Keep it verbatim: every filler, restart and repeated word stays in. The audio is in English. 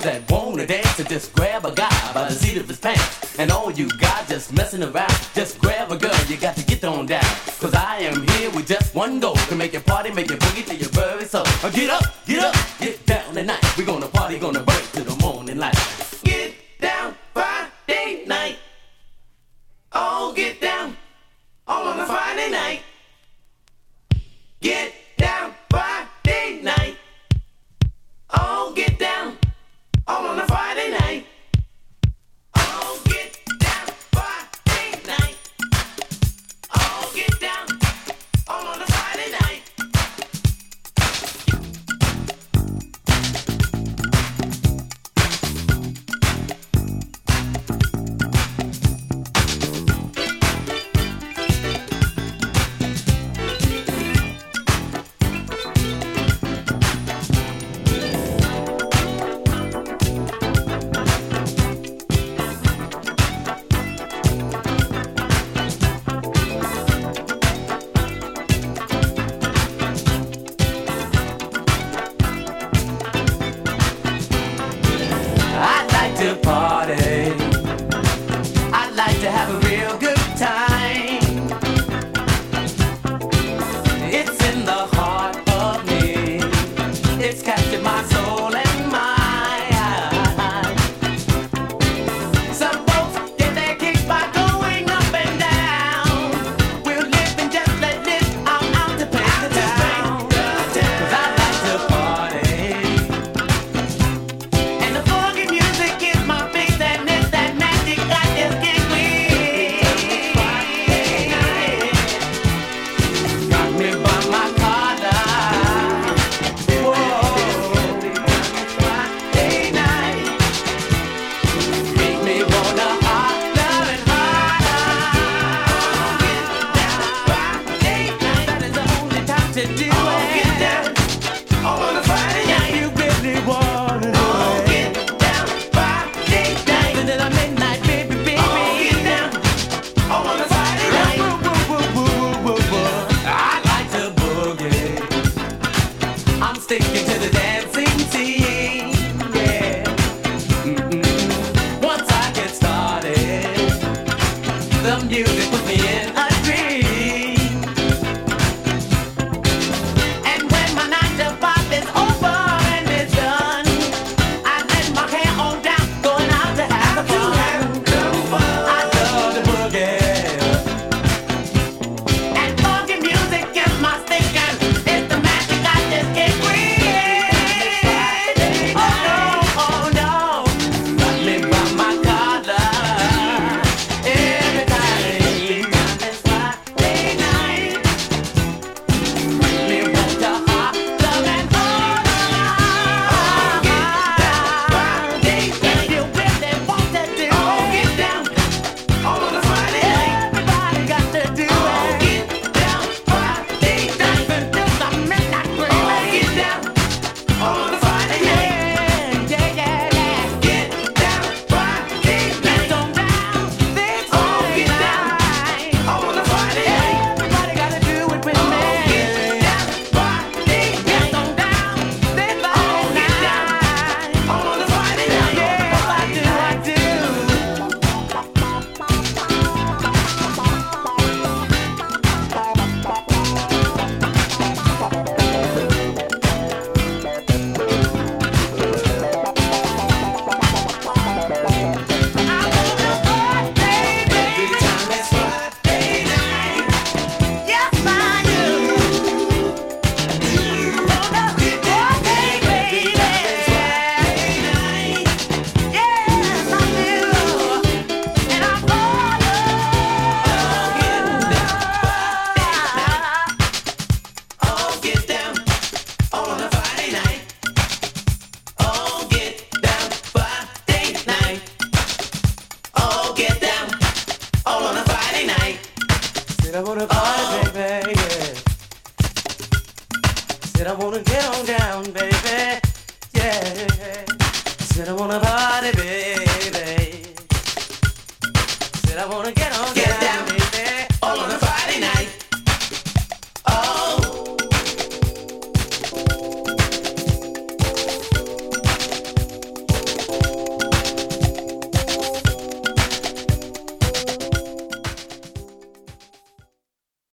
that wanna dance and just grab a guy by the seat of his pants. And all you guys just messing around, just grab a girl, you got to get on down. Cause I am here with just one goal, to make your party, make your boogie till your very soul. Uh, Get up, get up, get down tonight. We gonna party, gonna break till the morning light. Get down Friday night. Oh, get down all on a Friday night. Get down Friday night. Oh, get down all on a Friday night. Oh, get down Friday night. Oh, get down all on a Friday night. I'd like to party. I'd like to have a real good time. It's in the heart of me. It's captured my soul and mind. Some folks get their kicks by going up and down. We're living just like this. I'm out to paint the town. 'Cause I like to party. And the funky music is my fix, and it's that magic I just can't quit. Got me by my collar. Whoa, Friday night. Make me wanna holler and holler. Friday night, that is the only time to do it. Get down on a Friday night. You really wanna do it. Get down Friday night until the midnight, baby, baby. Get down on a Friday night. I like to boogie. I'm sticking to the dancing scene, yeah. Mm-mm. Once I get started, the music puts me in a dream. And when my nine to five is over and it's done, I let my hair on down, going out to have a fun. I love the boogie. And funky music is my station. It's the magic I just can't quit. Oh no, oh no, got me by my collar. Every time it's Friday night, me want to holler and holler. Get down Friday night. You really want to do it. Get down all on a Friday night. Everybody got to do it. Get down Friday night until the midnight break. Get down all on a Friday night. Yeah, yeah, yeah. Get down Friday night. On down this Friday night. All on a Friday night. Everybody got to do it with me. Get down Friday night. On down this Friday night. All on a Friday night. Yeah, I do, I do. I wanna party, baby, yeah. Said I wanna get on down, baby, yeah. Said I wanna party, baby. Said I wanna get on down. Get down.